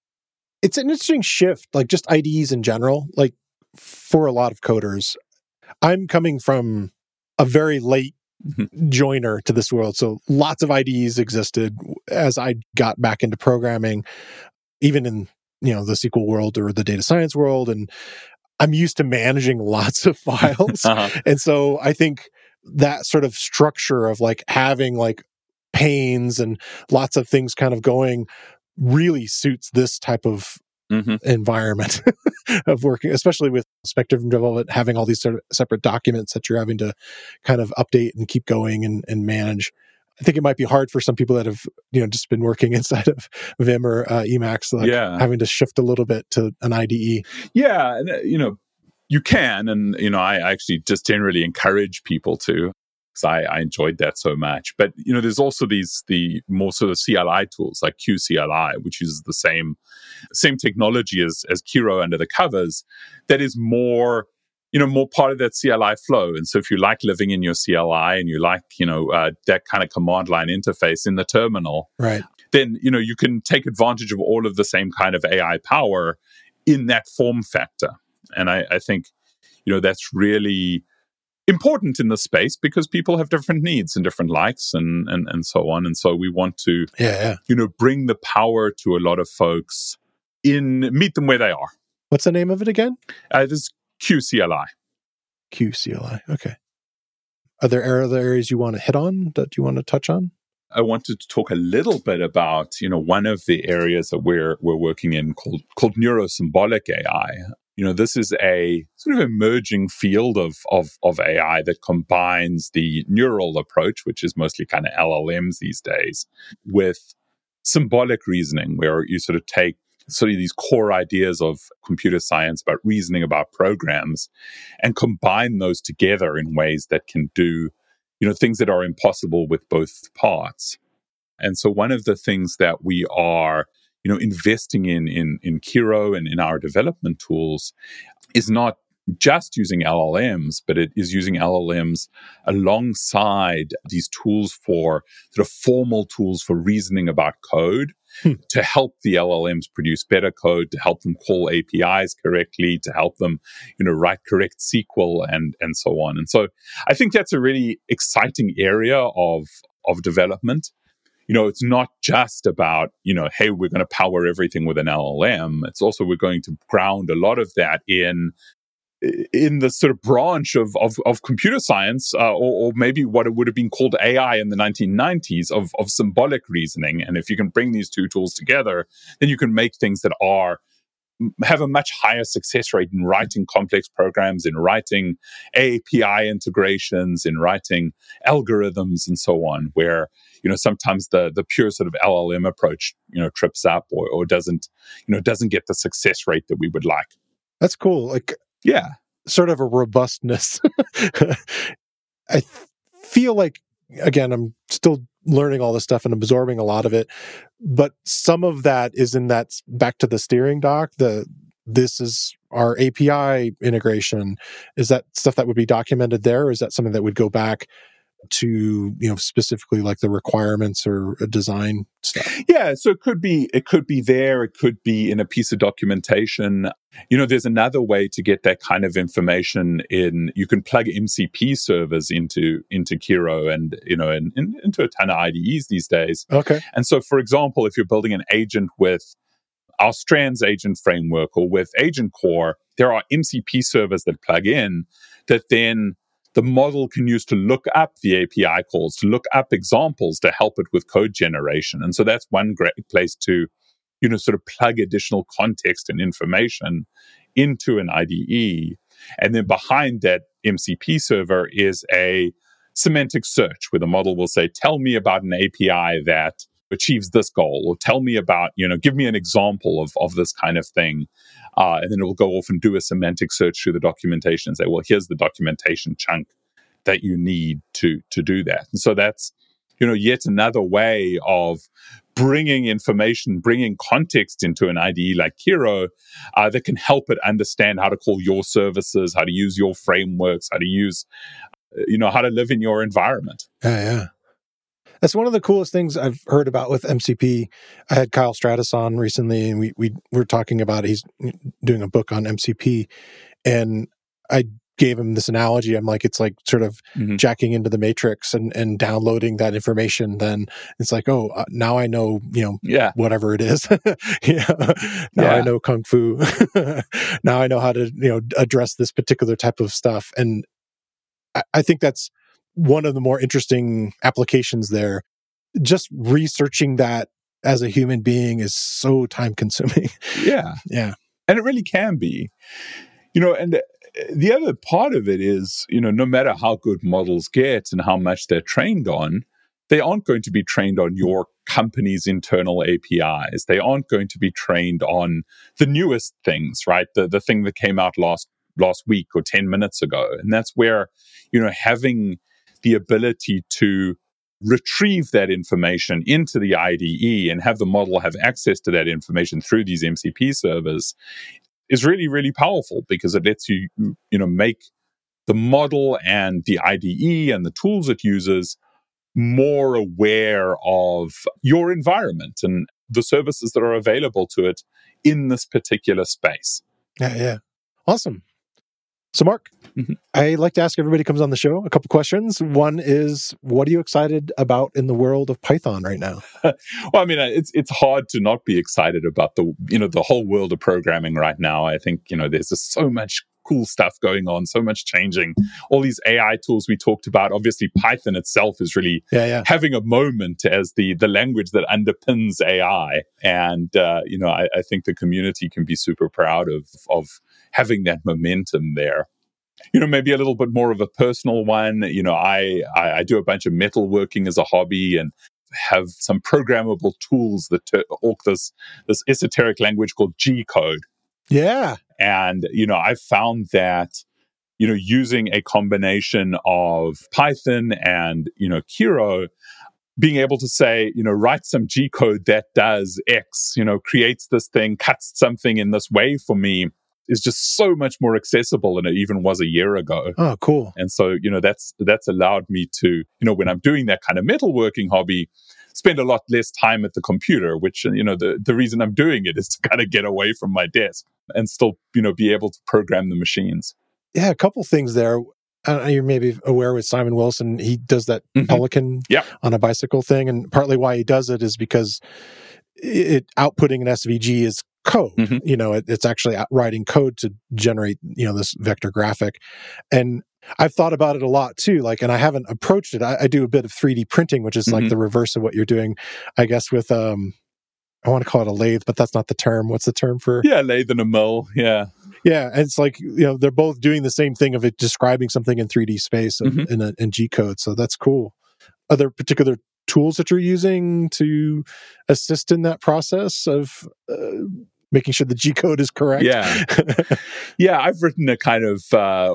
an interesting shift, like just IDEs in general, like for a lot of coders. I'm coming from a very late joiner to this world. So lots of IDEs existed as I got back into programming, even in, the SQL world or the data science world. And I'm used to managing lots of files. And so I think that sort of structure of like having like panes and lots of things kind of going really suits this type of environment of working, especially with spec-driven development, having all these sort of separate documents that you're having to kind of update and keep going and manage. I think it might be hard for some people that have, just been working inside of Vim or Emacs, like having to shift a little bit to an IDE. Yeah, and, you can, and I actually just generally encourage people to, because I enjoyed that so much. But there's also the more sort of CLI tools like QCLI, which uses the same technology as Kiro under the covers, that is more more part of that CLI flow. And so if you like living in your CLI and you like that kind of command line interface in the terminal, right, then you can take advantage of all of the same kind of AI power in that form factor. And I think, that's really important in the space because people have different needs and different likes and so on. And so we want to, bring the power to a lot of folks meet them where they are. What's the name of it again? This QCLI. QCLI. Okay. Are there other areas you want to hit on that you want to touch on? I wanted to talk a little bit about, one of the areas that we're working in called neurosymbolic AI. This is a sort of emerging field of AI that combines the neural approach, which is mostly kind of LLMs these days, with symbolic reasoning, where you sort of take these core ideas of computer science about reasoning about programs and combine those together in ways that can do, things that are impossible with both parts. And so one of the things that we are, investing in Kiro and in our development tools is not just using LLMs, but it is using LLMs alongside these tools for sort of formal tools for reasoning about code to help the LLMs produce better code, to help them call APIs correctly, to help them, write correct SQL and so on. And so I think that's a really exciting area of development. It's not just about, hey, we're going to power everything with an LLM. It's also we're going to ground a lot of that in the sort of branch of computer science, or maybe what it would have been called AI in the 1990s of symbolic reasoning. And if you can bring these two tools together, then you can make things that have a much higher success rate in writing complex programs, in writing API integrations, in writing algorithms, and so on, where, sometimes the pure sort of LLM approach, trips up or doesn't get the success rate that we would like. That's cool. Sort of a robustness. I feel like, again, I'm still learning all this stuff and absorbing a lot of it, but some of that is in that back to the steering dock. This is our API integration. Is that stuff that would be documented there, or is that something that would go back to specifically like the requirements or design stuff? Yeah, so it could be there. It could be in a piece of documentation. There's another way to get that kind of information in. You can plug MCP servers into Kiro and into a ton of IDEs these days. Okay. And so, for example, if you're building an agent with our Strands agent framework or with Agent Core, there are MCP servers that plug in that then the model can use to look up the API calls, to look up examples to help it with code generation. And so that's one great place to, sort of plug additional context and information into an IDE. And then behind that MCP server is a semantic search where the model will say, tell me about an API that achieves this goal, or tell me about, give me an example of this kind of thing. And then it will go off and do a semantic search through the documentation and say, well, here's the documentation chunk that you need to do that. And so that's, yet another way of bringing information, bringing context into an IDE like Kiro that can help it understand how to call your services, how to use your frameworks, how to use, how to live in your environment. Yeah. That's one of the coolest things I've heard about with MCP. I had Kyle Stratus on recently, and we were talking about it. He's doing a book on MCP, and I gave him this analogy. I'm like, it's like sort of Mhm. jacking into the matrix and downloading that information. Then it's like, oh, now I know, Yeah. whatever it is. Now I Yeah. know Kung Fu. Now I know how to, address this particular type of stuff. And I think that's one of the more interesting applications there. Just researching that as a human being is so time consuming. Yeah. Yeah. And it really can be. And the other part of it is, no matter how good models get and how much they're trained on, they aren't going to be trained on your company's internal APIs. They aren't going to be trained on the newest things, right? The thing that came out last week or 10 minutes ago. And that's where, having the ability to retrieve that information into the IDE and have the model have access to that information through these MCP servers is really, really powerful, because it lets you, make the model and the IDE and the tools it uses more aware of your environment and the services that are available to it in this particular space. Yeah. Awesome. So, Mark, I like to ask everybody who comes on the show a couple questions. One is, what are you excited about in the world of Python right now? Well, I mean, it's hard to not be excited about the whole world of programming right now. I think, there's just so much cool stuff going on, so much changing. All these AI tools we talked about. Obviously, Python itself is really having a moment as the language that underpins AI. And, I think the community can be super proud of having that momentum there. Maybe a little bit more of a personal one. I do a bunch of metalworking as a hobby and have some programmable tools that orc this esoteric language called G code. Yeah. And, I've found that, using a combination of Python and, Kiro, being able to say, write some G code that does X, creates this thing, cuts something in this way for me, is just so much more accessible than it even was a year ago. Oh, cool. And so, that's allowed me to, when I'm doing that kind of metalworking hobby, spend a lot less time at the computer, which, the reason I'm doing it is to kind of get away from my desk and still, be able to program the machines. Yeah, a couple things there. You're maybe aware with Simon Wilson, he does that Pelican on a bicycle thing. And partly why he does it is because outputting an SVG is code. It's actually writing code to generate, this vector graphic. And I've thought about it a lot too. And I haven't approached it. I do a bit of 3D printing, which is like the reverse of what you're doing, I guess, with, I want to call it a lathe, but that's not the term. What's the term for? Yeah, lathe and a mill. Yeah. Yeah. And it's like, they're both doing the same thing of it, describing something in 3D space in G code. So that's cool. Are there particular tools that you're using to assist in that process of making sure the G code is correct? Yeah. I've written a kind of,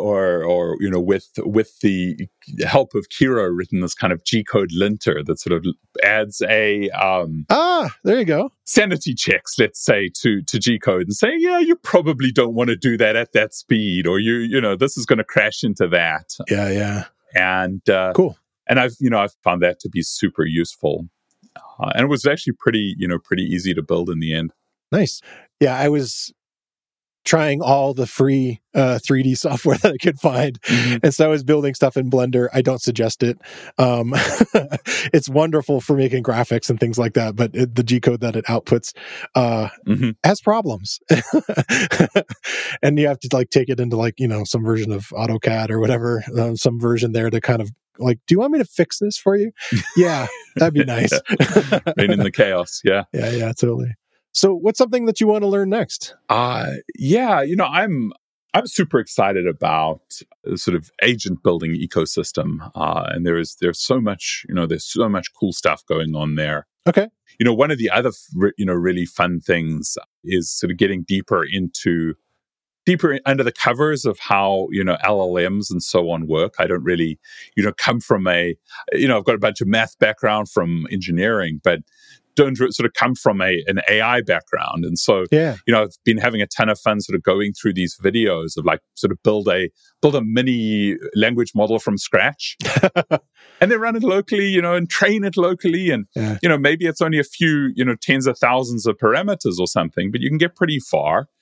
with the help of Kiro, written this kind of G code linter that sort of adds a there you go, sanity checks, let's say, to G code and say, yeah, you probably don't want to do that at that speed, or this is going to crash into that. Yeah. And cool. And I've found that to be super useful, and it was actually pretty easy to build in the end. Nice. Yeah, I was trying all the free 3D software that I could find, and so I was building stuff in Blender. I don't suggest it. It's wonderful for making graphics and things like that, but the G code that it outputs has problems, and you have to take it into some version of AutoCAD or whatever, some version there to kind of do you want me to fix this for you? Yeah, that'd be nice. Right in the chaos. Yeah, totally. So what's something that you want to learn next? I'm super excited about sort of agent building ecosystem. And there's so much, there's so much cool stuff going on there. Okay. One of the other, really fun things is sort of getting deeper under the covers of how, LLMs and so on work. I don't really, come from I've got a bunch of math background from engineering, but don't sort of come from an AI background. And so, I've been having a ton of fun sort of going through these videos of sort of build a mini language model from scratch and then run it locally, and train it locally. And, maybe it's only a few, tens of thousands of parameters or something, but you can get pretty far.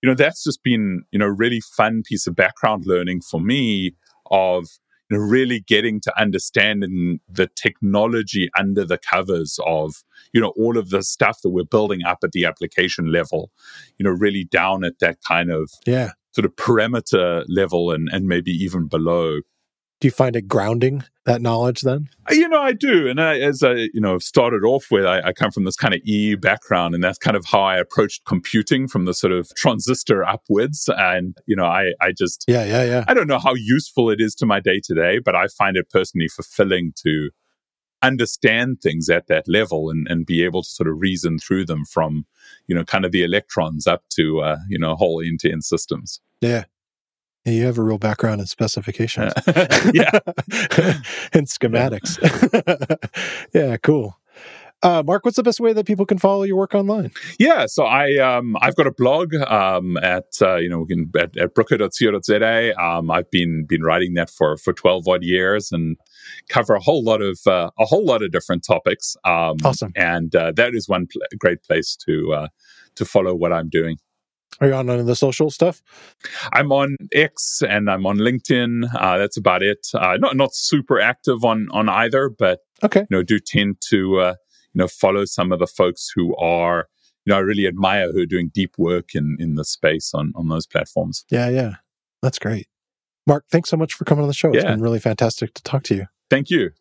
that's just been, really fun piece of background learning for me of, really getting to understanding the technology under the covers of, all of the stuff that we're building up at the application level, really down at that kind of sort of parameter level and maybe even below. Do you find it grounding, that knowledge then? I do. And as I, started off with, I come from this kind of E background, and that's kind of how I approached computing, from the sort of transistor upwards. And, I just, I don't know how useful it is to my day to day, but I find it personally fulfilling to understand things at that level and be able to sort of reason through them from, kind of the electrons up to, whole end-to-end systems. Yeah. Yeah, you have a real background in specifications. Yeah. And schematics. Yeah, cool. Mark, what's the best way that people can follow your work online? Yeah, so I've got a blog at brooker.co.za. I've been writing that for 12 odd years and cover a whole lot of different topics. Awesome. And that is one great place to follow what I'm doing. Are you on any of the social stuff? I'm on X and I'm on LinkedIn. That's about it. Not super active on either, but do tend to follow some of the folks who are, I really admire, who are doing deep work in the space on those platforms. Yeah. That's great. Mark, thanks so much for coming on the show. It's been really fantastic to talk to you. Thank you.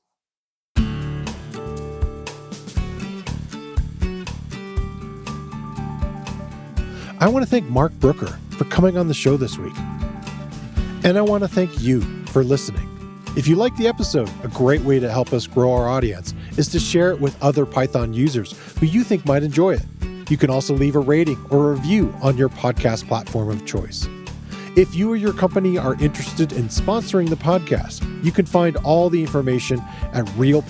I want to thank Mark Brooker for coming on the show this week. And I want to thank you for listening. If you like the episode, a great way to help us grow our audience is to share it with other Python users who you think might enjoy it. You can also leave a rating or a review on your podcast platform of choice. If you or your company are interested in sponsoring the podcast, you can find all the information at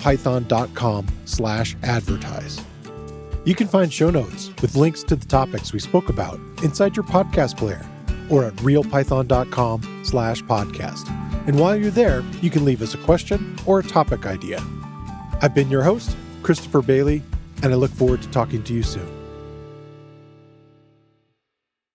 realpython.com/advertise. You can find show notes with links to the topics we spoke about inside your podcast player or at realpython.com/podcast. And while you're there, you can leave us a question or a topic idea. I've been your host, Christopher Bailey, and I look forward to talking to you soon.